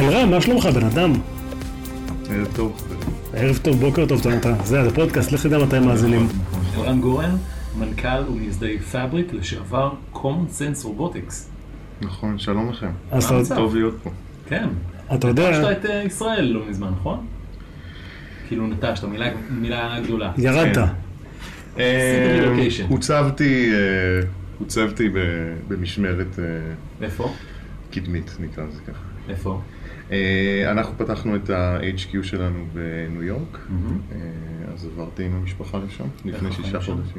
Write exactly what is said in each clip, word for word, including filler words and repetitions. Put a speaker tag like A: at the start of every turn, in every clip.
A: אלירן, מה שלומך בן אדם?
B: ערב טוב.
A: ערב טוב, בוקר טוב, אתה. זה, זה פודקאסט, לך תדע מתי מאזינים.
C: אלירן גורן, מנכ"ל ומייסדי פאבריק, לשעבר common sense robotics.
B: נכון, שלום לכם.
A: טוב
B: להיות פה.
C: כן.
A: אתה יודע...
C: נטשת את ישראל לא מזמן, נכון? כאילו נטשת, מילה גדולה.
A: ירדת.
B: הוצבתי, הוצבתי במשמרת...
C: איפה?
B: קדמית, נקרא לזה ככה.
C: איפה?
B: אנחנו פתחנו את ה-אייץ' קיו שלנו בניו יורק, אז עברתי עם המשפחה לשם לפני שישה חודשים.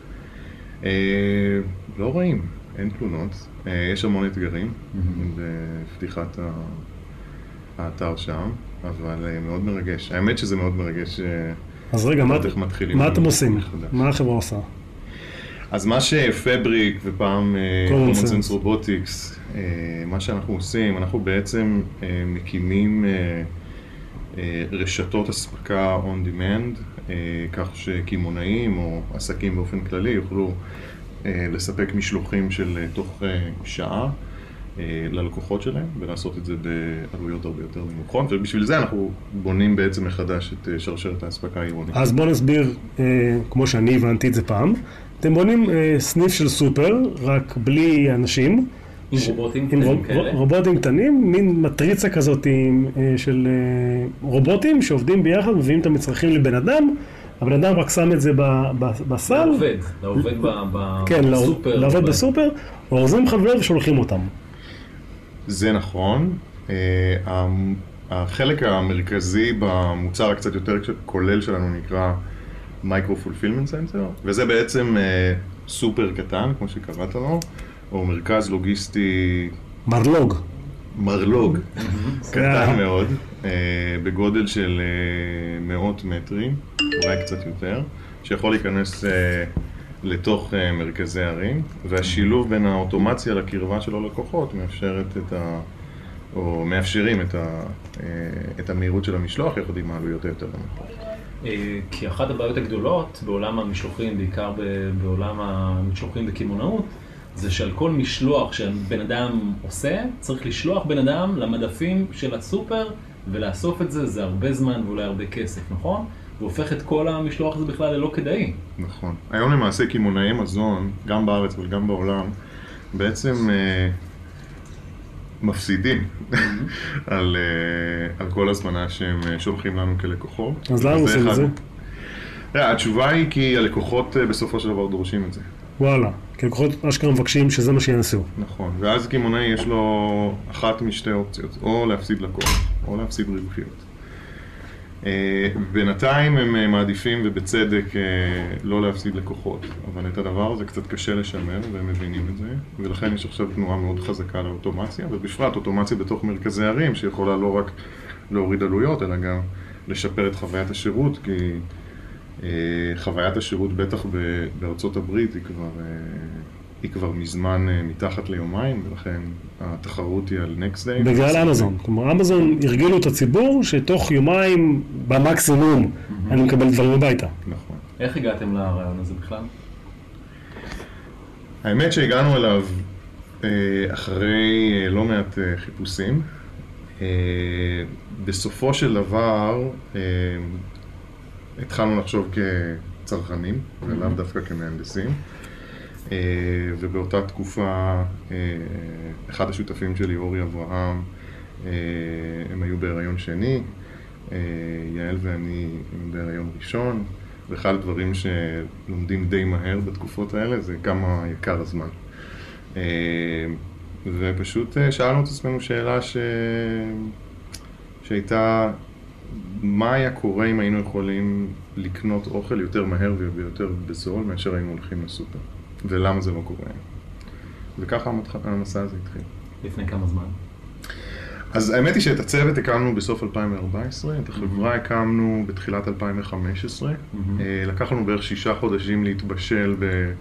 B: לא רעים, אין תלונות, יש המון אתגרים בפתיחת האתר שם, אבל מאוד מרגש. האמת שזה מאוד מרגש.
A: אז רגע, מה אתם עושים? מה החברה עושה?
B: אז מה שפאבריק ופעם common sense robotics, מה שאנחנו עושים, אנחנו בעצם מקימים רשתות אספקה on demand, כך שקימונאים או עסקים באופן כללי יוכלו לספק משלוחים של תוך שעה ללקוחות שלהם, ולעשות את זה בעלויות הרבה יותר נמוכות, ובשביל זה אנחנו בונים בעצם מחדש את שרשרת האספקה העירונית.
A: אז בוא נסביר, כמו שאני הבנתי את זה פעם, אתם בונים סניף של סופר, רק בלי אנשים.
C: עם רובוטים קטנים כאלה?
A: רובוטים קטנים, מין מטריצה כזאת של רובוטים שעובדים ביחד, מביאים את המצרכים לבן אדם, הבן אדם רק שם את זה בסל.
C: לעובד, לעובד בסופר.
A: כן, לעובד בסופר, אורזים חבר ושולחים אותם.
B: זה נכון. החלק המרכזי במוצר הקצת יותר כולל שלנו נקרא מייקרו פולפילמנט סנטר, וזה בעצם סופר קטן, כמו שקראת לו, או מרכז לוגיסטי...
A: מרלוג.
B: מרלוג, קטן מאוד, בגודל של מאות מטרים, אולי קצת יותר, שיכול להיכנס לתוך מרכזי ערים, והשילוב בין האוטומציה לקרבה של הלקוחות מאפשרת את ה... או מאפשרים את, ה... את המהירות של המשלוח, יחד עם העלויות היותר נמוכות.
C: כי אחת הבעיות הגדולות בעולם המשלוחים, בעיקר בעולם המשלוחים בקמעונאות, זה שעל כל משלוח שבן אדם עושה, צריך לשלוח בן אדם למדפים של הסופר, ולאסוף את זה, זה הרבה זמן ואולי הרבה כסף, נכון? והופך את כל המשלוח הזה בכלל ללא כדאי.
B: נכון. היום למעשה קמעונאי מזון, גם בארץ וגם בעולם, בעצם אה, מפסידים על, אה, על כל הזמנה שהם שולחים לנו כלקוחות.
A: אז למה עושים את זה?
B: התשובה היא כי הלקוחות בסופו של דבר דורשים את זה.
A: וואלה, כי לקוחות אשכרה מבקשים שזה מה שינסו.
B: נכון, ואז קמעונאי יש לו אחת משתי אופציות, או להפסיד לקוח, או להפסיד רווחיות. בינתיים הם מעדיפים ובצדק לא להפסיד לקוחות, אבל את הדבר הזה קצת קשה לשמר והם מבינים את זה, ולכן יש עכשיו תנועה מאוד חזקה לאוטומציה, ובפרט אוטומציה בתוך מרכזי ערים שיכולה לא רק להוריד עלויות, אלא גם לשפר את חוויית השירות, כי חוויית השירות בטח בארצות הברית היא כבר, היא כבר מזמן מתחת ליומיים, ולכן התחרות היא על נקסט דיי.
A: בגלל אמזון. כלומר, אמזון הרגילו את הציבור שתוך יומיים במקסימום אני מקבל דברים הביתה.
B: נכון.
C: איך הגעתם לרעיון הזה בכלל?
B: האמת שהגענו אליו אחרי לא מעט חיפושים. בסופו של דבר, התחלנו לחשוב כצרכנים, ולאו דווקא כמהנדסים, ובאותה תקופה, אחד השותפים שלי, אורי אברהם, הם היו בהיריון שני, יעל ואני בהיריון ראשון, ואחד הדברים שלומדים די מהר בתקופות האלה זה כמה יקר הזמן. ופשוט שאלנו את עצמנו שאלה ש... שהייתה, מה היה קורה אם היינו יכולים לקנות אוכל יותר מהר ויותר בזול מאשר היינו הולכים לסופר? ולמה זה לא קורה? וככה המסע הזה התחיל.
C: לפני כמה זמן?
B: אז האמת היא שאת הצוות הקמנו בסוף אלפיים וארבע עשרה, את החברה הקמנו בתחילת אלפיים וחמש עשרה. לקח לנו בערך שישה חודשים להתבשל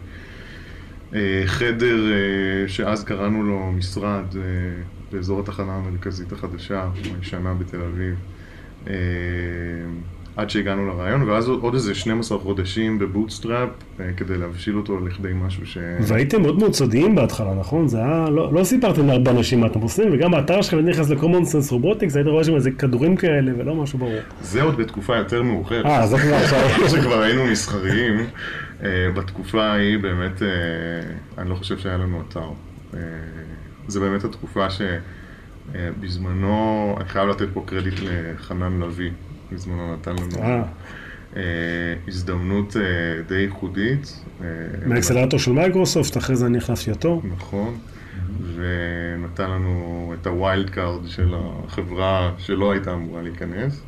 B: בחדר שאז קראנו לו משרד באזור התחנה המרכזית החדשה, הישנה בתל אביב. עד שהגענו לרעיון, ואז עוד איזה שנים עשר חודשים בבוטסטראפ, כדי להבשיל אותו לכדי משהו ש...
A: והייתם מאוד מאוד סודיים בהתחלה, נכון? זה היה, לא, לא סיפרתם להרבה אנשים מה אתם עושים, וגם האתר שלכם נכנס ל-Common Sense Robotics, היית רואה שם איזה כדורים כאלה, ולא משהו ברור.
B: זה עוד בתקופה יותר מאוחרת.
A: אה, זה כבר עכשיו.
B: שכבר היינו מסחריים, בתקופה ההיא באמת, אני לא חושב שהיה לנו אתר. זה באמת התקופה שבזמנו, אני חייב לתת פה קרדיט לחנן לוי, בזמנו נתן לנו הזדמנות די ייחודית.
A: מהאקסלרטור של מייקרוסופט, אחרי זה אני החלפתי אותו.
B: נכון, ונתן לנו את הווילד קארד של החברה שלא הייתה אמורה להיכנס.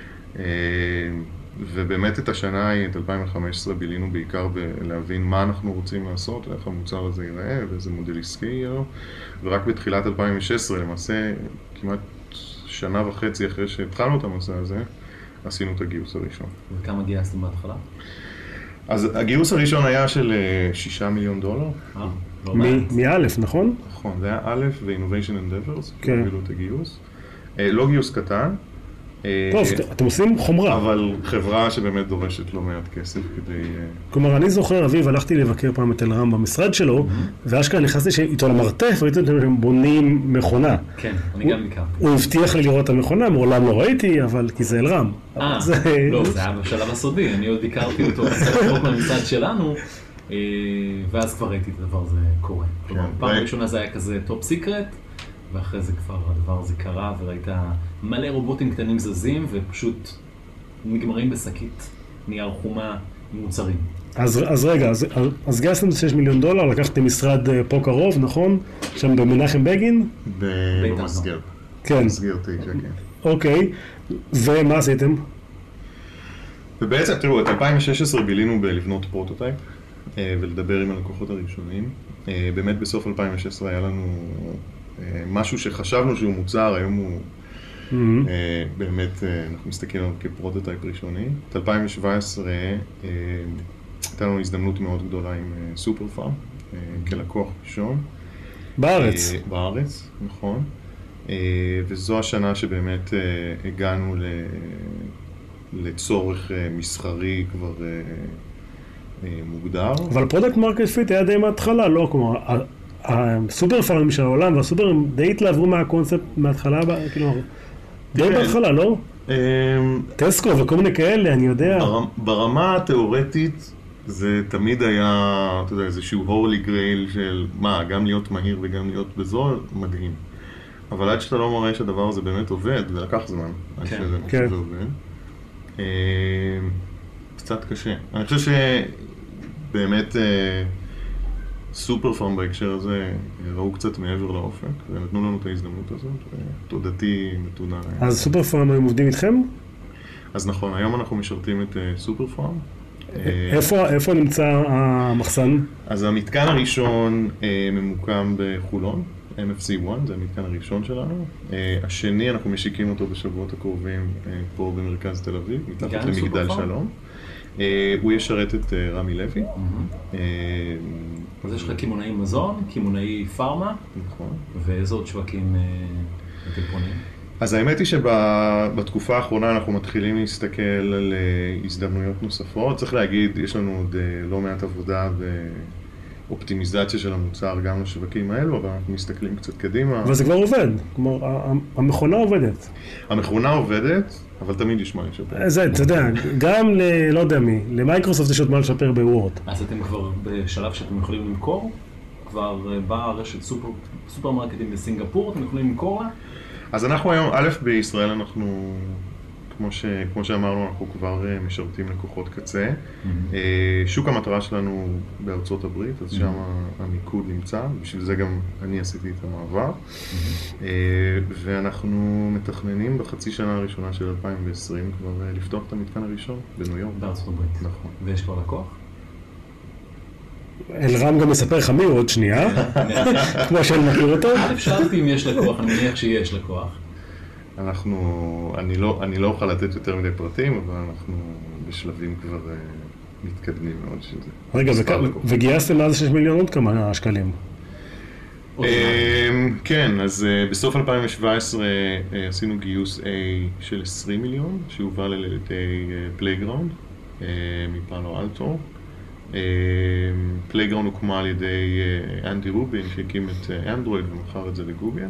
B: ובאמת את השנה ההיא, את אלפיים וחמש עשרה, בילינו בעיקר בלהבין מה אנחנו רוצים לעשות, ואיך המוצר הזה ייראה, ואיזה מודל עסקי יהיה לו. ורק בתחילת אלפיים ושש עשרה, למעשה, כמעט שנה וחצי אחרי שהתחלנו את המסע הזה, עשינו את הגיוס הראשון.
C: וכמה גייסתם בהתחלה?
B: אז הגיוס הראשון היה של שישה מיליון דולר.
C: אה, לא מעט.
A: מאלף, נכון?
B: נכון, זה היה א' ו-Innovation Endeavors,
A: כן.
B: הובילו את הגיוס. לא גיוס קטן.
A: טוב, אתם עושים חומרה.
B: אבל חברה שבאמת דורשת לא מעט כסף כדי...
A: כלומר, אני זוכר, אביב, הלכתי לבקר פעם את אלרם במשרד שלו, ואשכרה נכנסתי איתו למרתף, וראיתי שהם בונים מכונה.
C: כן, אני גם ביקרתי.
A: הוא הבטיח לי לראות את המכונה, מעולם לא ראיתי, אבל כי זה אלרם.
C: אה, לא, זה היה בשלב הסודי, אני עוד ביקרתי אותו במשרד שלנו, ואז כבר ראיתי את הדבר הזה קורה. כלומר, פעם ראשונה זה היה כזה טופ סיקרט, ואחרי זה כבר הדבר הזה קרה, וראית מלא רובוטים קטנים זזים, ופשוט נגמרים בשקית נייר חומה עם מוצרים.
A: אז, אז רגע, אז, אז גייסתם שש מיליון דולר, לקחתם משרד פה קרוב, נכון? שם במנחם בגין?
B: במסגר.
A: כן.
B: במסגר תשע, כן.
A: אוקיי, ומה עשיתם?
B: ובעצם, תראו, את אלפיים ושש עשרה בילינו בלבנות פרוטוטייפ, ולדבר עם הלקוחות הראשונים. באמת בסוף אלפיים ושש עשרה היה לנו... משהו שחשבנו שהוא מוצר, היום הוא באמת, אנחנו מסתכלים עליו כפרוטוטייפ ראשוני. את אלפיים שבע עשרה הייתה לנו הזדמנות מאוד גדולה עם סופר פארם, כלקוח ראשון.
A: בארץ.
B: בארץ, נכון. וזו השנה שבאמת הגענו לצורך מסחרי כבר מוגדר.
A: אבל פרודקט מרקט פיט היה די מההתחלה, לא? כלומר, הסופר פארמים של העולם והסופרים די התלהבו מהקונספט מההתחלה, כאילו, די בהתחלה, לא? טסקו וכל מיני כאלה, אני יודע.
B: ברמה התיאורטית זה תמיד היה, אתה יודע, איזשהו הורלי גרייל של מה, גם להיות מהיר וגם להיות בזול, מדהים. אבל עד שאתה לא מראה שהדבר הזה באמת עובד, זה לקח זמן, עד שזה עובד. קצת קשה. אני חושב שבאמת סופר פארם בהקשר הזה ראו קצת מעבר לאופק, ונתנו לנו את ההזדמנות הזאת, ותודתי נתונה.
A: אז סופר פארם הם עובדים איתכם?
B: אז נכון, היום אנחנו משרתים את סופר פארם.
A: איפה, איפה נמצא המחסן?
B: אז המתקן הראשון ממוקם בחולון, אם אף סי אחת, זה המתקן הראשון שלנו. השני, אנחנו משיקים אותו בשבועות הקרובים פה במרכז תל אביב, מתחת למגדל שלום. הוא ישרת את רמי לוי.
C: אז יש לך כימונאי מזון, כימונאי פארמה,
B: נכון.
C: ואיזה עוד שווקים אתם פונים?
B: אז האמת היא שבתקופה האחרונה אנחנו מתחילים להסתכל על הזדמנויות נוספות. צריך להגיד, יש לנו עוד לא מעט עבודה ואופטימיזציה של המוצר גם לשווקים האלו, אבל אנחנו מסתכלים קצת קדימה.
A: אבל זה כבר עובד, כלומר, המכונה עובדת.
B: המכונה עובדת, אבל תמיד יש מה לשפר.
A: זה, אתה יודע, גם ל... לא יודע מי, למייקרוסופט יש עוד מה לשפר בוורד.
C: אז אתם כבר בשלב שאתם יכולים למכור? כבר באה רשת סופר, סופרמרקטים בסינגפור, אתם יכולים למכור לה?
B: אז אנחנו היום, א', בישראל אנחנו, כמו, ש, כמו שאמרנו, אנחנו כבר משרתים לקוחות קצה. Mm-hmm. שוק המטרה שלנו בארצות הברית, אז mm-hmm. שם המיקוד נמצא, בשביל זה גם אני עשיתי את המעבר. Mm-hmm. ואנחנו מתכננים בחצי שנה הראשונה של אלפיים ועשרים כבר לפתוח את המתקן הראשון בניו יורק.
C: בארצות הברית.
B: נכון.
C: ויש כבר לקוח?
A: אלרם גם מספר לך מי עוד שנייה, כמו שאני מכיר אותו.
C: א' שאלתי אם יש לקוח, אני מניח שיש לקוח.
B: אנחנו, אני לא, אני לא אוכל לתת יותר מדי פרטים, אבל אנחנו בשלבים כבר מתקדמים מאוד שזה.
A: רגע, וגייסתם אז שש מיליון עוד כמה שקלים?
B: כן, אז בסוף אלפיים שבע עשרה עשינו גיוס A של עשרים מיליון, שהובל על ידי פלייגראונד מפאלו אלטו. פלייגראונד הוקמה על ידי אנדי רובין שהקים את אנדרואיד ומכר את זה לגוגל.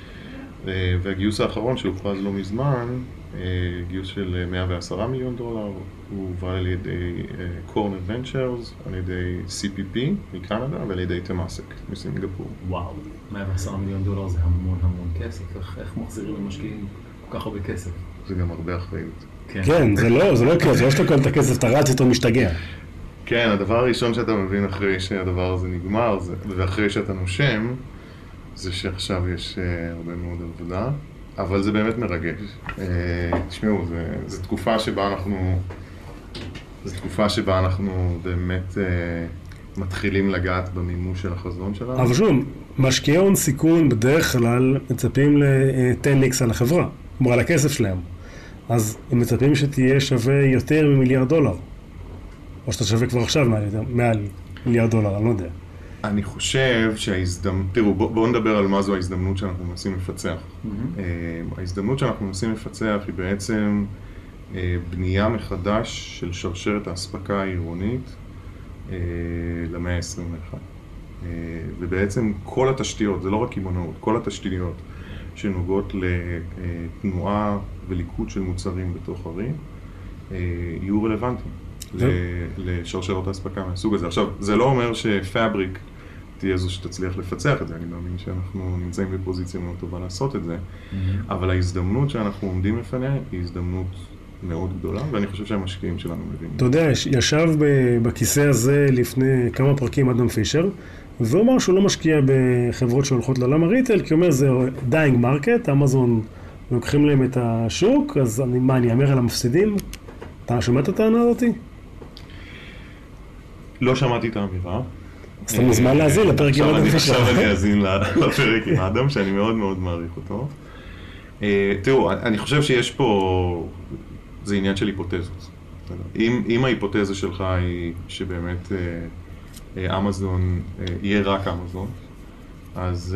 B: והגיוס האחרון שהוכרז לא מזמן, גיוס של מאה ועשרה מיליון דולר, הוא הובל על ידי קורנר ונצ'רס, על ידי סי פי פי מקנדה ועל ידי תמאסק מסינגפור.
C: וואו, מאה ועשרה מיליון דולר זה המון המון כסף. איך, איך מחזירים למשקיעים כל כך הרבה כסף?
B: זה גם הרבה אחריות.
A: כן, כן זה לא, זה לא כסף, יש לך כל את הכסף, אתה רץ איתו משתגע.
B: כן, הדבר הראשון שאתה מבין אחרי שהדבר הזה נגמר, זה, ואחרי שאתה נושם, זה שעכשיו יש uh, הרבה מאוד עבודה, אבל זה באמת מרגש. Uh, תשמעו, זה, זה תקופה שבה אנחנו, זו תקופה שבה אנחנו באמת uh, מתחילים לגעת במימוש של החזון שלנו.
A: אבל שוב, משקיעי הון סיכון בדרך כלל מצפים ל-עשר אקס על החברה, כלומר על הכסף שלהם. אז הם מצפים שתהיה שווה יותר ממיליארד דולר. או שאתה שווה כבר עכשיו מעל, מעל מיליארד דולר, אני לא יודע.
B: אני חושב שההזדמנות, תראו, בואו בוא נדבר על מה זו ההזדמנות שאנחנו מנסים לפצח. Mm-hmm. ההזדמנות שאנחנו מנסים לפצח היא בעצם בנייה מחדש של שרשרת האספקה העירונית למאה ה-עשרים ואחת. ובעצם כל התשתיות, זה לא רק קמעונאות, כל התשתיות שנוגעות לתנועה וליקוד של מוצרים בתוך ערים, יהיו רלוונטיים. לשרשרות האספקה מהסוג הזה. עכשיו, זה לא אומר שפאבריק תהיה זו שתצליח לפצח את זה, אני מאמין שאנחנו נמצאים בפוזיציה מאוד טובה לעשות את זה, אבל ההזדמנות שאנחנו עומדים לפניה היא הזדמנות מאוד גדולה, ואני חושב שהמשקיעים שלנו מבינים.
A: אתה יודע, ישב בכיסא הזה לפני כמה פרקים אדם פישר, והוא אמר שהוא לא משקיע בחברות שהולכות לעולם הריטל, כי הוא אומר, זה dying market, אמזון לוקחים להם את השוק, אז אני, מה, אני אמר על המפסידים? אתה שומע את הטענה הזאתי?
B: לא שמעתי את האמירה.
A: אז אתה מוזמן להזין לפרק עם אדם פישר.
B: עכשיו אני אזין לפרק עם אדם, שאני מאוד מאוד מעריך אותו. תראו, אני חושב שיש פה, זה עניין של היפותזות. אם ההיפותזה שלך היא שבאמת אמזון, יהיה רק אמזון, אז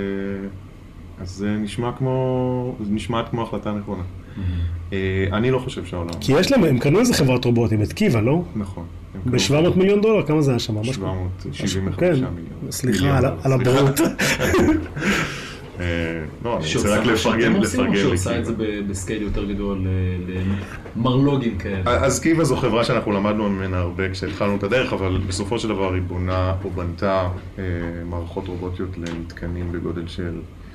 B: זה נשמע כמו, זה נשמעת כמו החלטה נכונה. אני לא חושב שהעולם...
A: כי יש להם, הם קנו איזה חברת רובוטים, את קיבה, לא?
B: נכון.
A: ב-שבע מאות מיליון דולר, כמה זה היה שם?
B: שבע מאות שבעים וחמישה מיליון.
A: סליחה, על הברות.
B: לא, אני רוצה רק לפרגן
C: לקיבה. שעושה את זה בסקייל יותר גדול למרלוגים כאלה.
B: אז קיבה זו חברה שאנחנו למדנו ממנה הרבה כשהתחלנו את הדרך, אבל בסופו של דבר היא בונה או בנתה מערכות רובוטיות למתקנים בגודל של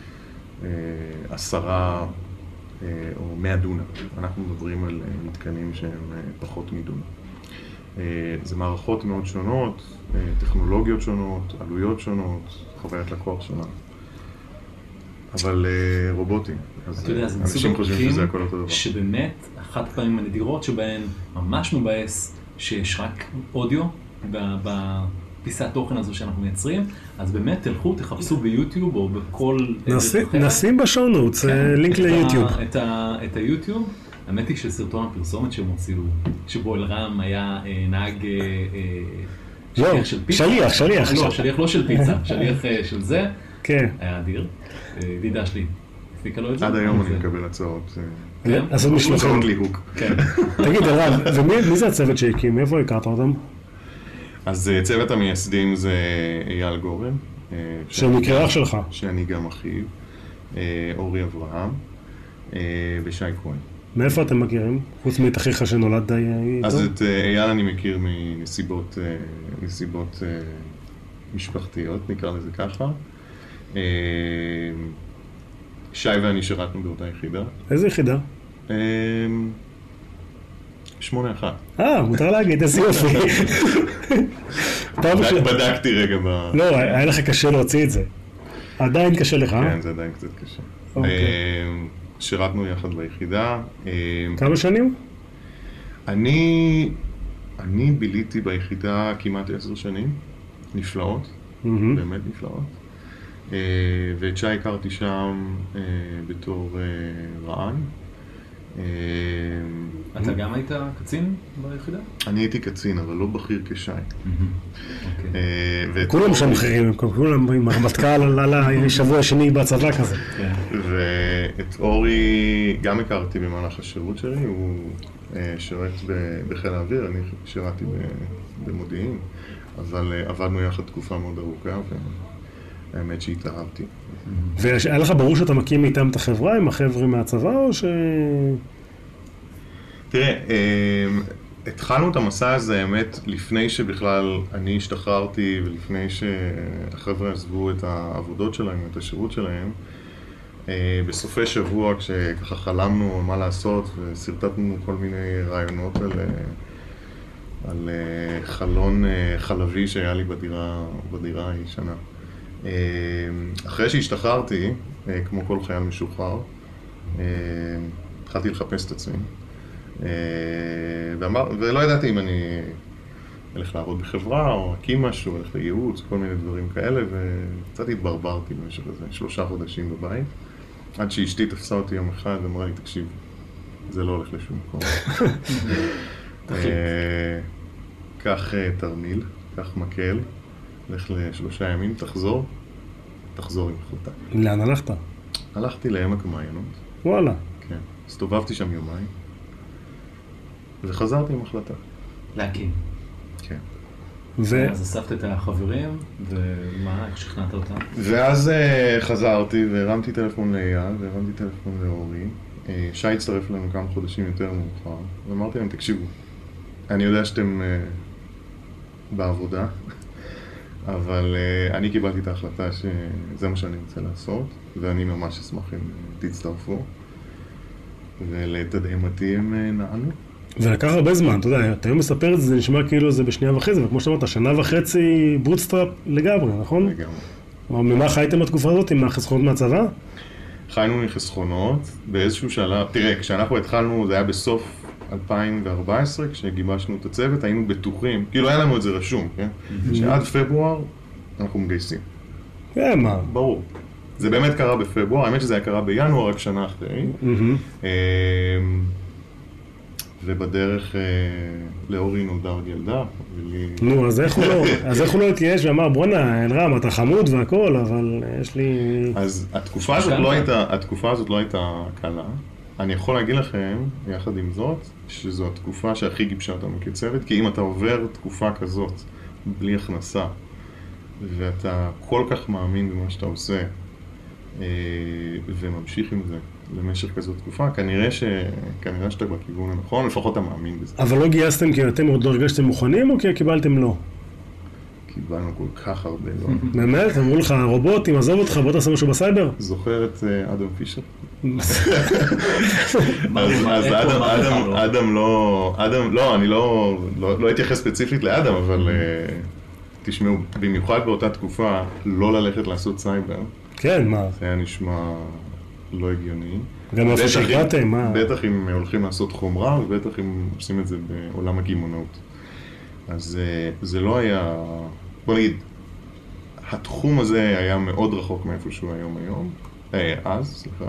B: עשרה או מאה דונם. אנחנו מדברים על מתקנים שהם פחות מדונם. זה מערכות מאוד שונות, טכנולוגיות שונות, עלויות שונות, חוויית לקוח שונה. אבל רובוטים, אז אנשים חושבים שזה הכל אותו דבר.
C: שבאמת, אחת פעמים הנדירות שבהן ממש מבאס שיש רק אודיו בפיסת תוכן הזו שאנחנו מייצרים, אז באמת תלכו, תחפשו ביוטיוב או בכל...
A: נשים בשונוטס, לינק ליוטיוב.
C: את היוטיוב. האמת היא שסרטון הפרסומת שהם הוציאו, שבו אלרם היה נהג שליח של פיצה.
A: שליח, שליח.
C: לא, שליח לא של פיצה, שליח של זה.
A: כן.
C: היה אדיר. דידה שלי, הפיקה לו את זה.
B: עד היום אני מקבל הצעות.
A: לעשות משלוחים.
B: הצעות ליהוק.
A: תגיד, אלרם, ומי זה הצוות שהקים? איפה הכרת אותם?
B: אז צוות המייסדים זה אייל גורן.
A: שמקרה אח שלך.
B: שאני גם אחיו. אורי אברהם. ושי כהן.
A: מאיפה אתם מכירים? חוץ מאת אחיך שנולד די איתו?
B: אז את אייל אני מכיר מנסיבות נסיבות משפחתיות, נקרא לזה ככה. שי ואני שירתנו באותה יחידה.
A: איזה יחידה?
B: שמונה אחת.
A: אה, מותר להגיד, איזה יופי.
B: בדקתי רגע ב...
A: לא, היה לך קשה להוציא את זה. עדיין קשה לך, אה?
B: כן, זה עדיין קצת קשה. שירתנו יחד ביחידה.
A: כמה שנים?
B: אני, אני ביליתי ביחידה כמעט עשר שנים, נפלאות, באמת נפלאות. ואת שי הכרתי שם בתור רען,
C: אתה גם היית קצין ביחידה?
B: אני הייתי קצין, אבל לא בכיר כשי.
A: כולם שם בכירים, כולם עם הרמטכ"ל על השבוע השני בצבא כזה.
B: ואת אורי גם הכרתי במהלך השירות שלי, הוא שירת בחיל האוויר, אני שירתי במודיעין, אבל עבדנו יחד תקופה מאוד ארוכה, והאמת שהתאהבתי.
A: והיה לך ברור שאתה מקים איתם את החברה, עם החבר'ה מהצבא, או ש...
B: תראה, התחלנו את המסע הזה, האמת, לפני שבכלל אני השתחררתי, ולפני שהחבר'ה עזבו את העבודות שלהם, את השירות שלהם. בסופי שבוע, כשככה חלמנו מה לעשות, וסרטטנו כל מיני רעיונות על, על חלון חלבי שהיה לי בדירה, בדירה הישנה. אחרי שהשתחררתי, כמו כל חייל משוחרר, התחלתי לחפש את עצמי. ואמר, ולא ידעתי אם אני אלך לעבוד בחברה או אקים משהו, אלך לייעוץ, כל מיני דברים כאלה, וקצת התברברתי במשך הזה, שלושה חודשים בבית, עד שאשתי תפסה אותי יום אחד ואמרה לי, תקשיב, זה לא הולך לשום מקום. קח תרמיל, קח מקל, לך לשלושה ימים, תחזור, תחזור עם החלטה.
A: לאן הלכת?
B: הלכתי לעמק המעיינות.
A: וואלה.
B: כן, הסתובבתי שם יומיים. וחזרתי עם החלטה.
C: להקים.
B: כן.
C: ו... אז אספת את החברים, ומה, איך שכנעת אותם?
B: ואז uh, חזרתי והרמתי טלפון לאייל, והרמתי טלפון לאורי. Uh, שי הצטרף לנו כמה חודשים יותר מאוחר, ואמרתי להם, תקשיבו, אני יודע שאתם uh, בעבודה, אבל uh, אני קיבלתי את ההחלטה שזה מה שאני רוצה לעשות, ואני ממש אשמח אם תצטרפו, ולתדהמתי הם uh, נענו.
A: זה לקח הרבה זמן, אתה יודע, אתה היום מספר את זה, זה נשמע כאילו זה בשנייה וחצי, וכמו שאתה אומרת, שנה וחצי ברוטסטראפ לגמרי, נכון?
B: לגמרי.
A: ממה חייתם בתקופה הזאת, עם החסכונות מהצבא?
B: חיינו מחסכונות, באיזשהו שלב, תראה, כשאנחנו התחלנו, זה היה בסוף אלפיים וארבע עשרה, כשגיבשנו את הצוות, היינו בטוחים, כאילו היה לנו את זה רשום, כן? שעד פברואר אנחנו מגייסים.
A: כן, מה?
B: ברור. זה באמת קרה בפברואר, האמת שזה היה קרה בינואר, רק שנה אחרי. ובדרך לאורי נולדה עוד ילדה.
A: נו, אז איך הוא לא, אז איך הוא לא התייאש ואמר, בוא'נה, אלרם, אתה חמוד והכל, אבל יש לי...
B: אז התקופה הזאת לא הייתה, התקופה הזאת לא הייתה קלה. אני יכול להגיד לכם, יחד עם זאת, שזו התקופה שהכי גיבשה אותנו כצוות, כי אם אתה עובר תקופה כזאת, בלי הכנסה, ואתה כל כך מאמין במה שאתה עושה, וממשיך עם זה למשך כזאת תקופה, כנראה, ש... כנראה שאתה בכיוון הנכון, לפחות אתה מאמין בזה.
A: אבל לא גייסתם כי אתם עוד לא הרגשתם מוכנים, או כי קיבלתם לא?
B: קיבלנו כל כך הרבה לא.
A: באמת? אמרו לך, רובוטים, עזוב אותך, בוא תעשה משהו בסייבר?
B: זוכר את אדם פישר? אז אדם לא, אדם לא, אני לא אתייחס ספציפית לאדם, אבל תשמעו, במיוחד באותה תקופה, לא ללכת לעשות סייבר.
A: כן, מה?
B: זה היה נשמע לא הגיוני.
A: גם איפה שהגעתם, מה?
B: בטח אם הולכים לעשות חומרה, ובטח אם עושים את זה בעולם הגימונאות. אז זה לא היה, בוא נגיד, התחום הזה היה מאוד רחוק מאיפה שהוא היום היום, אז, סליחה,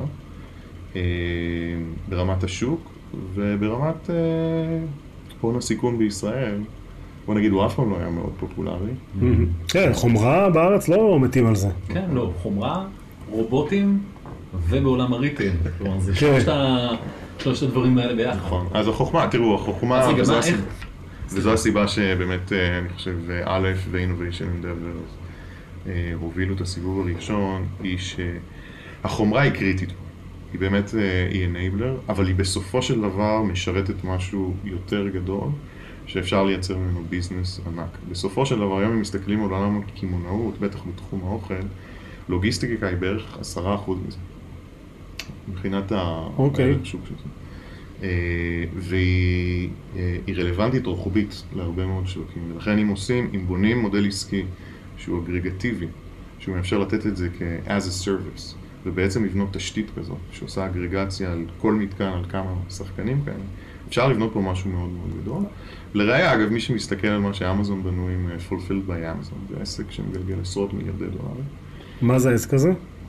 B: ברמת השוק וברמת הון הסיכון בישראל. בוא נגיד, הוא אף פעם לא היה מאוד פופולרי.
A: כן, חומרה בארץ לא מתים על זה.
C: כן, לא, חומרה, רובוטים ובעולם הריטייל. כלומר, זה שלושת הדברים האלה ביחד.
B: נכון, אז החוכמה, תראו, החוכמה, וזו הסיבה שבאמת, אני חושב, א' ו-Innovation Endeavors הובילו את הסיבוב הראשון, היא שהחומרה היא קריטית. היא באמת, היא enabler, אבל היא בסופו של דבר משרתת משהו יותר גדול, שאפשר לייצר ממנו ביזנס ענק. בסופו של דבר, היום הם מסתכלים על עולם הקמעונאות, בטח בתחום האוכל, לוגיסטיקה היא בערך עשרה אחוז מזה. מבחינת השוק של זה. והיא רלוונטית רוחבית להרבה מאוד שווקים. ולכן אם עושים, אם בונים מודל עסקי שהוא אגרגטיבי, שהוא מאפשר לתת את זה כ-as a service, ובעצם לבנות תשתית כזאת, שעושה אגרגציה על כל מתקן, על כמה שחקנים כאלה, אפשר לבנות פה משהו מאוד מאוד גדול. לראיה, אגב, מי שמסתכל על מה שאמזון בנו עם Fulfilled by Amazon, זה עסק שמגלגל עשרות מיליארדי דולרים.
A: מה זה העסק הזה?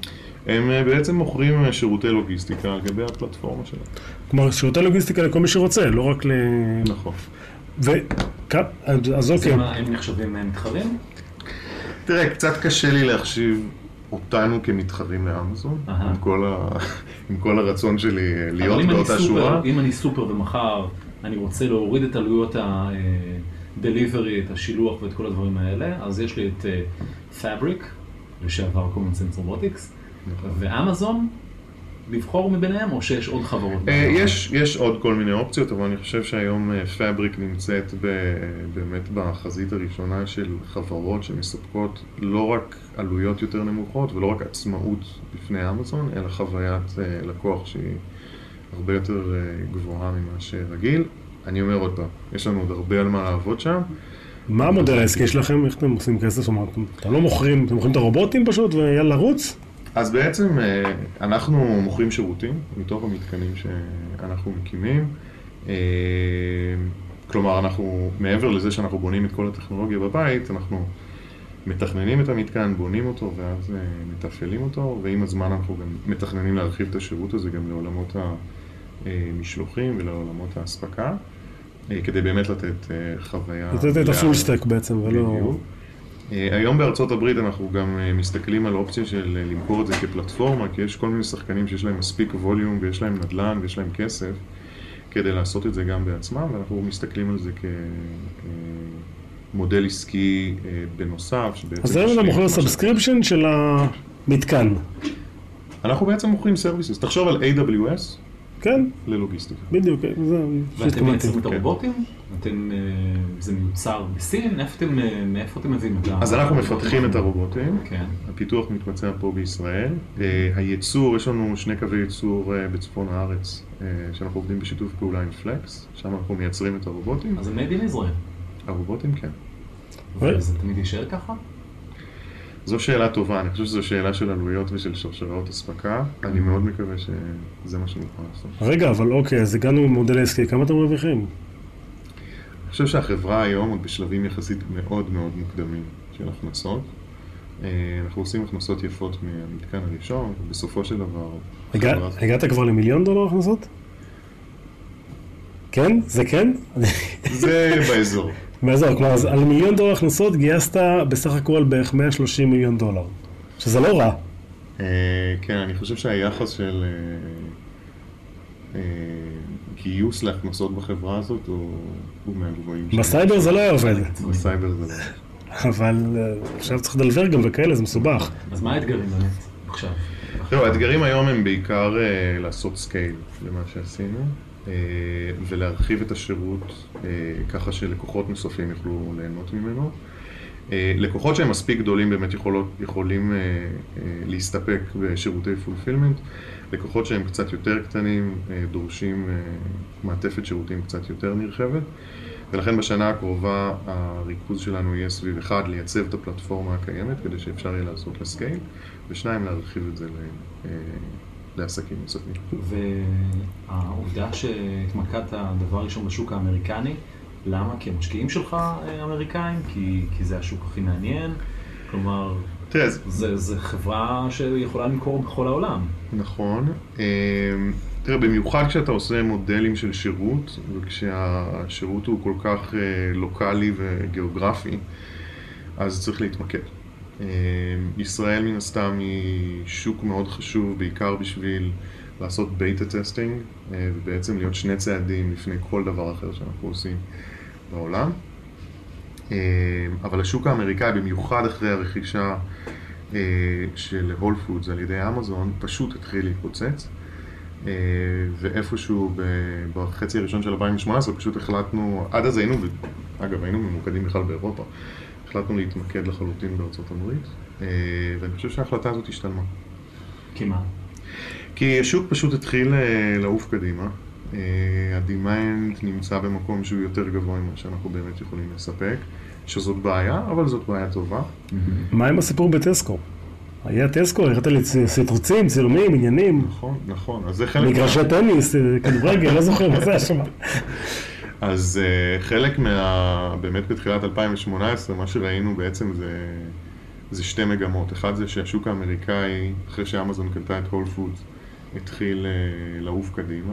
B: הם בעצם מוכרים שירותי לוגיסטיקה על גבי הפלטפורמה שלהם.
A: כלומר, שירותי לוגיסטיקה לכל מי שרוצה, לא רק ל...
B: נכון.
A: ו... אז אוקיי.
C: אז הם נחשבים מתחרים?
B: תראה, קצת קשה לי להחשיב אותנו כמתחרים לאמזון, עם כל, ה... עם כל הרצון שלי להיות באותה שורה.
C: אם אני סופר ומחר, אני רוצה להוריד את עלויות ה-delivery, את השילוח ואת כל הדברים האלה, אז יש לי את Fabric, לשעבר Common Sense Robotics, ואמזון, לבחור מביניהם או שיש עוד חברות?
B: יש, יש עוד כל מיני אופציות, אבל אני חושב שהיום Fabric נמצאת באמת בחזית הראשונה של חברות שמספקות לא רק עלויות יותר נמוכות ולא רק עצמאות בפני אמזון, אלא חוויית לקוח שהיא הרבה יותר גבוהה ממה שרגיל. אני אומר עוד פעם, יש לנו עוד הרבה על מה לעבוד שם.
A: מה המודל העסקי שלכם? איך אתם עושים כסף? אתם לא מוכרים, אתם מוכרים את הרובוטים פשוט ויאללה רוץ?
B: אז בעצם אנחנו מוכרים שירותים מתוך המתקנים שאנחנו מקימים. כלומר, אנחנו, מעבר לזה שאנחנו בונים את כל הטכנולוגיה בבית, אנחנו מתכננים את המתקן, בונים אותו ואז מתפעלים אותו, ועם הזמן אנחנו גם מתכננים להרחיב את השירות הזה גם לעולמות המשלוחים ולעולמות ההספקה, כדי באמת לתת חוויה...
A: לתת את הפול סטק בעצם, ולא...
B: היום בארצות הברית אנחנו גם מסתכלים על אופציה של למכור את זה כפלטפורמה, כי יש כל מיני שחקנים שיש להם מספיק ווליום ויש להם נדל"ן ויש להם כסף כדי לעשות את זה גם בעצמם, ואנחנו מסתכלים על זה כמודל עסקי בנוסף.
A: אז היום אתה מוכר סאבסקריפשן של המתקן. אנחנו
B: בעצם מוכרים סרוויסס. תחשוב על איי דאבליו אס.
A: כן.
B: ללוגיסטיקה.
A: בדיוק, זה...
C: ואתם מייצרים את הרובוטים? אתם, זה מיוצר בסין? מאיפה אתם מביאים אותם?
B: אז אנחנו מפתחים את הרובוטים.
C: כן.
B: הפיתוח מתבצע פה בישראל. הייצור, יש לנו שני קווי ייצור בצפון הארץ, שאנחנו עובדים בשיתוף פעולה עם פלקס, שם אנחנו מייצרים את הרובוטים.
C: אז זה made in Israel?
B: הרובוטים כן.
C: וזה תמיד יישאר ככה?
B: זו שאלה טובה, אני חושב שזו שאלה של עלויות ושל שרשראות הספקה. אני מאוד מקווה שזה מה שנוכל לעשות.
A: רגע, אבל אוקיי, אז הגענו במודל העסקי, כמה אתם מרוויחים?
B: אני חושב שהחברה היום עוד בשלבים יחסית מאוד מאוד מוקדמים של הכנסות. אנחנו עושים הכנסות יפות מהמתקן הראשון, ובסופו של דבר...
A: הגעת כבר למיליון דולר הכנסות? כן? זה כן?
B: זה באזור.
A: באזור, כלומר, אז על מיליון דולר הכנסות גייסת בסך הכל בערך מאה ושלושים מיליון דולר, שזה לא רע.
B: כן, אני חושב שהיחס של גיוס להכנסות בחברה הזאת הוא מהגבוהים.
A: בסייבר זה לא היה עובד.
B: בסייבר זה לא.
A: אבל עכשיו צריך לדלבר גם וכאלה, זה מסובך.
C: אז מה האתגרים באמת עכשיו?
B: לא, האתגרים היום הם בעיקר לעשות סקייל למה שעשינו. ולהרחיב את השירות ככה שלקוחות נוספים יוכלו ליהנות ממנו. לקוחות שהם מספיק גדולים באמת יכולות, יכולים להסתפק בשירותי פולפילמנט. לקוחות שהם קצת יותר קטנים דורשים מעטפת שירותים קצת יותר נרחבת. ולכן בשנה הקרובה הריכוז שלנו יהיה סביב אחד, לייצב את הפלטפורמה הקיימת כדי שאפשר יהיה לעשות לסקייל, ושניים, להרחיב את זה ל... לעסקים נוספים.
C: והעובדה שהתמקדת דבר ראשון בשוק האמריקני, למה? כי המשקיעים שלך אמריקאים? כי, כי זה השוק הכי מעניין? כלומר,
B: תראה,
C: זה, זה חברה שיכולה למכור בכל העולם.
B: נכון. תראה, במיוחד כשאתה עושה מודלים של שירות, וכשהשירות הוא כל כך לוקלי וגיאוגרפי, אז צריך להתמקד. ישראל מן הסתם היא שוק מאוד חשוב, בעיקר בשביל לעשות בייטה טסטינג, ובעצם להיות שני צעדים לפני כל דבר אחר שאנחנו עושים בעולם. אבל השוק האמריקאי, במיוחד אחרי הרכישה של הול פודס על ידי אמזון, פשוט התחיל להתפוצץ. ואיפשהו בחצי הראשון של אלפיים ושמונה עשרה פשוט החלטנו, עד אז היינו, אגב היינו ממוקדים בכלל באירופה, החלטנו להתמקד לחלוטין בארצות הברית, ואני חושב שההחלטה הזאת השתלמה.
C: כי מה?
B: כי השוק פשוט התחיל לעוף קדימה. הדימנד נמצא במקום שהוא יותר גבוה ממה שאנחנו באמת יכולים לספק, שזאת בעיה, אבל זאת בעיה טובה.
A: מה עם הסיפור בטסקו? היה טסקו, הראית לי סרטוצים, צילומים, עניינים.
B: נכון, נכון. אז זה חלק...
A: מגרשי טניס, כדורגל, לא זוכר מה זה השמה.
B: אז uh, חלק מה... באמת בתחילת אלפיים ושמונה עשרה, מה שראינו בעצם זה זה שתי מגמות. אחד זה שהשוק האמריקאי, אחרי שאמזון קנתה את הול פודס, התחיל לעוף קדימה.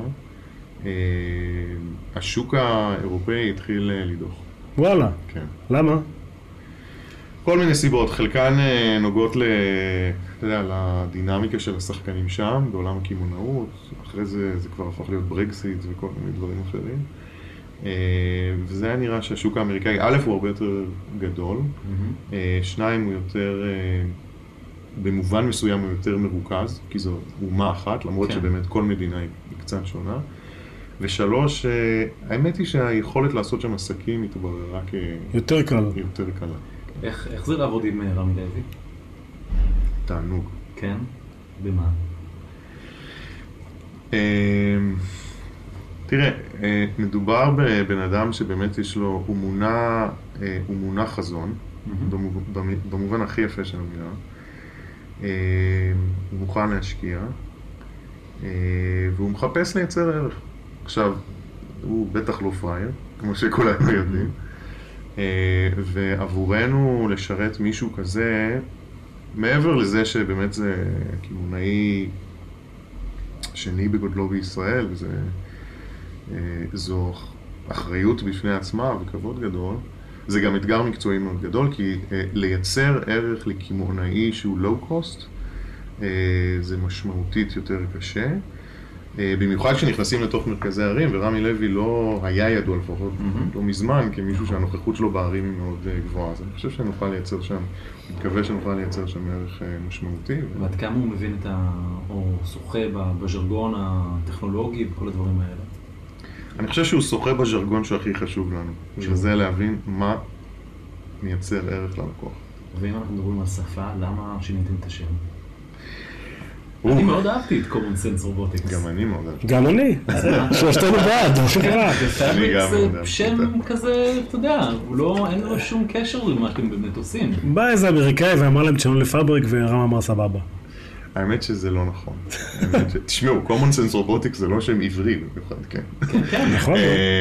B: השוק האירופאי התחיל לדוח.
A: וואלה.
B: כן.
A: למה?
B: כל מיני סיבות, חלקן נוגעות ל, אתה יודע, לדינמיקה של השחקנים שם, בעולם הקמעונאות, אחרי זה זה כבר הפך להיות ברקסיט וכל מיני דברים אחרים. וזה היה נראה שהשוק האמריקאי, א' הוא הרבה יותר גדול, mm-hmm. שניים הוא יותר, במובן מסוים הוא יותר מרוכז, כי זו אומה אחת, למרות כן. שבאמת כל מדינה היא קצת שונה. ושלוש, האמת היא שהיכולת לעשות שם עסקים התבררה כ...
A: יותר קל.
B: יותר קלה.
C: איך, איך זה לעבוד עם רמי לוי?
B: תענוג.
C: כן? במה?
B: תראה, מדובר בבן אדם שבאמת יש לו, הוא מונע, הוא מונע חזון, mm-hmm. במובן הכי יפה של המילה. הוא מוכן להשקיע, והוא מחפש לייצר ערך. עכשיו, הוא בטח לא פרייר, כמו שכולנו יודעים. ועבורנו לשרת מישהו כזה, מעבר לזה שבאמת זה קמעונאי שני בגודלו בישראל, וזה, זו אחריות בפני עצמה וכבוד גדול, זה גם אתגר מקצועי מאוד גדול, כי לייצר ערך לקמעונאי שהוא לואו קוסט, זה משמעותית יותר קשה. במיוחד כשנכנסים לתוך מרכזי הערים, ורמי לוי לא היה ידוע לפחות, mm-hmm. לא מזמן, כמישהו שהנוכחות שלו בערים היא מאוד גבוהה. אז אני חושב שנוכל לייצר שם, אני מקווה שנוכל לייצר שם ערך משמעותי.
C: ועד כמה הוא מבין את ה... או שוחה בז'רגון הטכנולוגי וכל הדברים האלה?
B: אני חושב שהוא שוחה בז'רגון שהכי חשוב לנו, שזה להבין מה מייצר ערך ללקוח.
C: ואם אנחנו מדברים על שפה, למה שיניתם את השם? אני מאוד אהבתי את common sense robotics.
B: גם אני מאוד אהבתי.
A: גם אני. שלושתנו בעד, מה שקרה.
C: אני גם מאוד אהבתי. שם כזה, אתה יודע, אין לו שום קשר למה שאתם באמת עושים.
A: בא איזה אמריקאי ואמר להם תשנו לפאבריק ורם אמר סבבה.
B: האמת שזה לא נכון. תשמעו, common sense robotics זה לא שם עברי במיוחד, כן.
C: כן, כן.
A: נכון.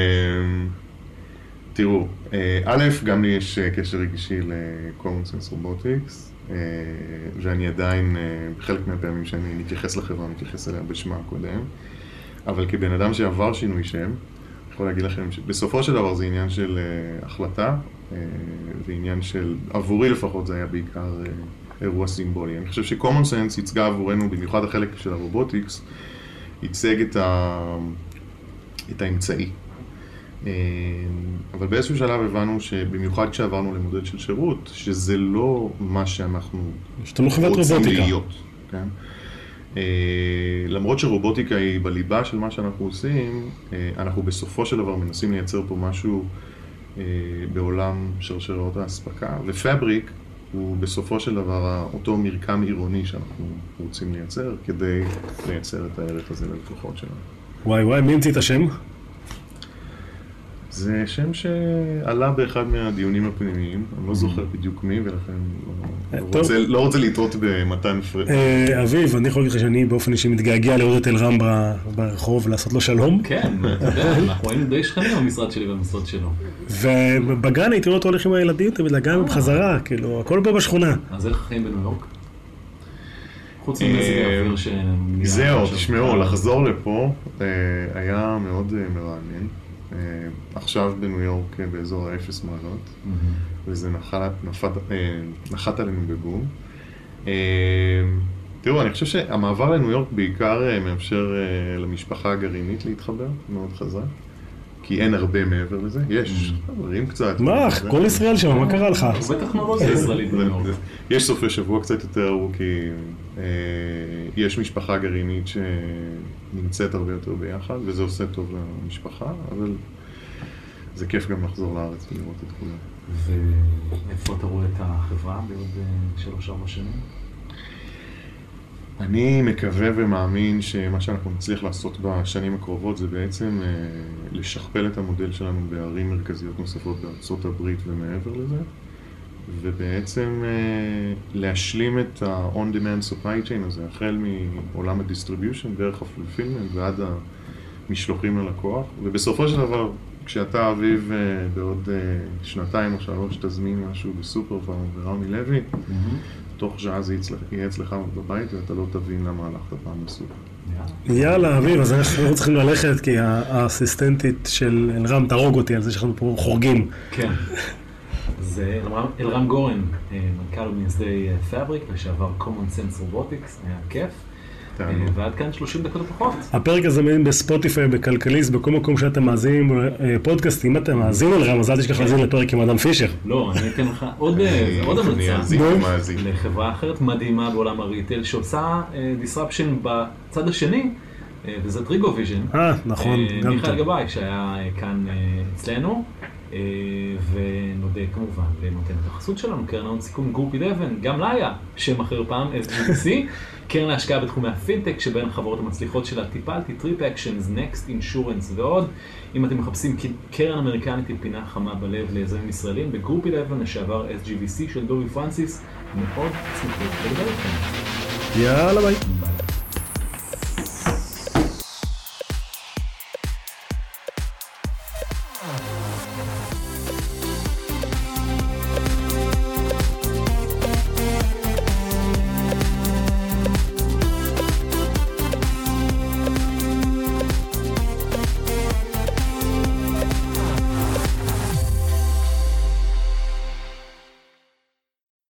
B: תראו, א', גם לי יש קשר רגישי ל-common sense robotics. ואני עדיין, בחלק מהפעמים שאני מתייחס לחברה, מתייחס אליה בשמה הקודם, אבל כבן אדם שעבר שינוי שם, אני יכול להגיד לכם שבסופו של דבר זה עניין של החלטה, ועניין של, עבורי לפחות זה היה בעיקר אירוע סימבולי. אני חושב ש-common sense ייצגה עבורנו, במיוחד החלק של הרובוטיקס, ייצג את, ה... את האמצעי. אבל באיזשהו שלב הבנו שבמיוחד כשעברנו למודל של שירות, שזה לא מה שאנחנו רוצים להיות. כן? למרות שרובוטיקה היא בליבה של מה שאנחנו עושים, אנחנו בסופו של דבר מנסים לייצר פה משהו בעולם שרשרות האספקה, ופבריק הוא בסופו של דבר אותו מרקם עירוני שאנחנו רוצים לייצר כדי לייצר את הערך הזה ללקוחות שלנו.
A: וואי וואי, מי המציא את השם?
B: זה שם שעלה באחד מהדיונים הפנימיים, אני לא זוכר בדיוק מי, ולכן לא רוצה להתרות במתן פרד.
A: אביב, אני יכול להגיד לך שאני באופן אישי מתגעגע לראות את אלרם ברחוב ולעשות לו שלום.
C: כן, אתה יודע, אנחנו היינו די שכנים במשרד שלי ובמשרד שלו.
A: ובגן הייתי רואה אותו הולך עם הילדים, תמיד לגן בחזרה, כאילו, הכל פה בשכונה.
C: אז איך חיים בניו יורק? חוץ ממזג האוויר ש...
B: זהו, תשמעו, לחזור לפה היה מאוד מרענן. עכשיו בניו יורק באזור האפס מעלות, וזה נחת עלינו בבום. תראו, אני חושב שהמעבר לניו יורק בעיקר מאפשר למשפחה הגרעינית להתחבר מאוד חזק, כי אין הרבה מעבר לזה. יש דברים קצת.
A: מה? כל ישראל שם, מה קרה לך?
C: זה טכנולוגיה ישראלית בניו יורק.
B: יש סופי שבוע קצת יותר ארוכים, יש משפחה גרעינית שנמצאת הרבה יותר ביחד, וזה עושה טוב למשפחה, אבל זה כיף גם לחזור לארץ ולראות את כולם.
C: ואיפה אתה רואה את החברה בעוד שלוש ארבע שנים?
B: אני מקווה ומאמין שמה שאנחנו נצליח לעשות בשנים הקרובות זה בעצם לשכפל את המודל שלנו בערים מרכזיות נוספות בארצות הברית ומעבר לזה, ובעצם להשלים את ה-on-demand supply chain הזה, החל מעולם ה-distribution, דרך ה-fulfillment ועד המשלוחים ללקוח, ובסופו של דבר כשאתה אביב בעוד שנתיים או שלוש תזמין משהו בסופר פארם ורמי לוי, תוך שעה זה יהיה אצלך בבית ואתה לא תבין למה הלכת פעם בסופר.
A: יאללה, אביב, אז אנחנו צריכים ללכת כי האסיסטנטית של אלרם תרוג אותי על זה שאנחנו פה חורגים.
C: כן. זה אלרם גורן, מנכ"ל ומייסדי פאבריק, לשעבר common sense robotics, היה כיף. ועד כאן שלושים דקות לפחות.
A: הפרק הזה זמין בספוטיפיי, בכלכליסט, בכל מקום שאתם מאזינים פודקאסט, אם אתם מאזינים אלרם, אז אל תשכח להאזין לפרק עם אדם פישר.
C: לא, אני אתן לך עוד המלצה לחברה אחרת מדהימה בעולם הריטל, שעושה disruption בצד השני, וזה טריגו ויז'ן.
A: אה, נכון.
C: מיכאל גבאי, שהיה כאן אצלנו. ונודה כמובן לנותן את החסות שלנו, קרן ההון סיכון גרופ אלבן, גם לה היה שם אחר פעם, אס ג'י וי סי, קרן להשקעה בתחומי הפינטק, שבין החברות המצליחות שלה טיפלתי, טריפ אקשנס, נקסט אינשורנס ועוד. אם אתם מחפשים קרן אמריקנית עם פינה חמה בלב ליזמים ישראלים, בגרופ אלבן, לשעבר אס ג'י וי סי של דובי פרנסיס, מאוד שמחות לדבר איתכם.
A: יאללה ביי.